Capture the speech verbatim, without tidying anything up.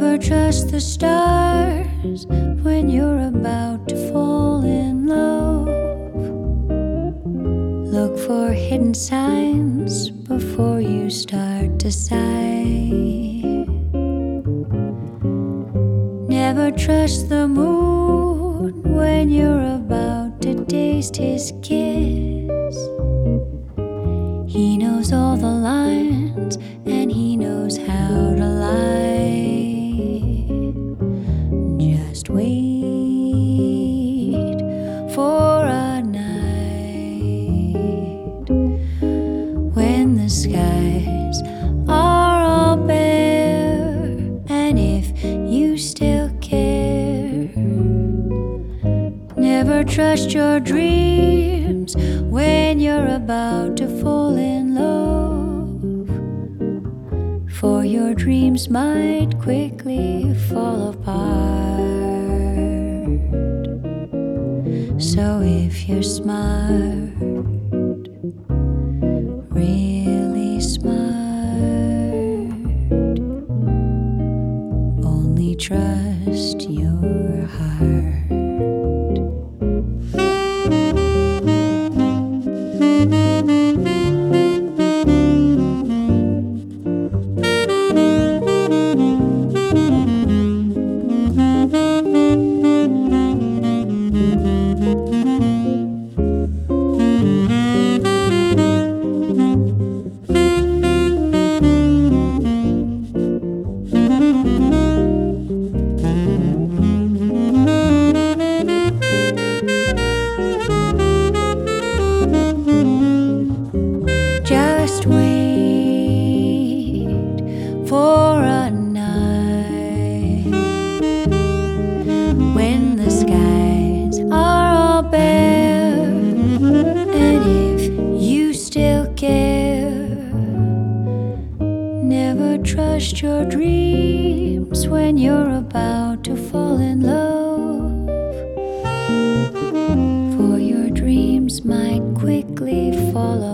Never trust the stars when you're about to fall in love. Look for hidden signs before you start to sigh. Never trust the moon when you're about to taste his kiss. He knows all the lines and he knows how to lie. Just wait for a night when the skies are all bare, and if you still care, never trust your dreams when you're about to fall in love, for your dreams might quickly fall apart. So if you're smart, really smart, only trust your heart. Just wait for a night when the skies are all bare, and if you still care, never trust your dreams when you're about to fall in love, for your dreams might quickly fall apart.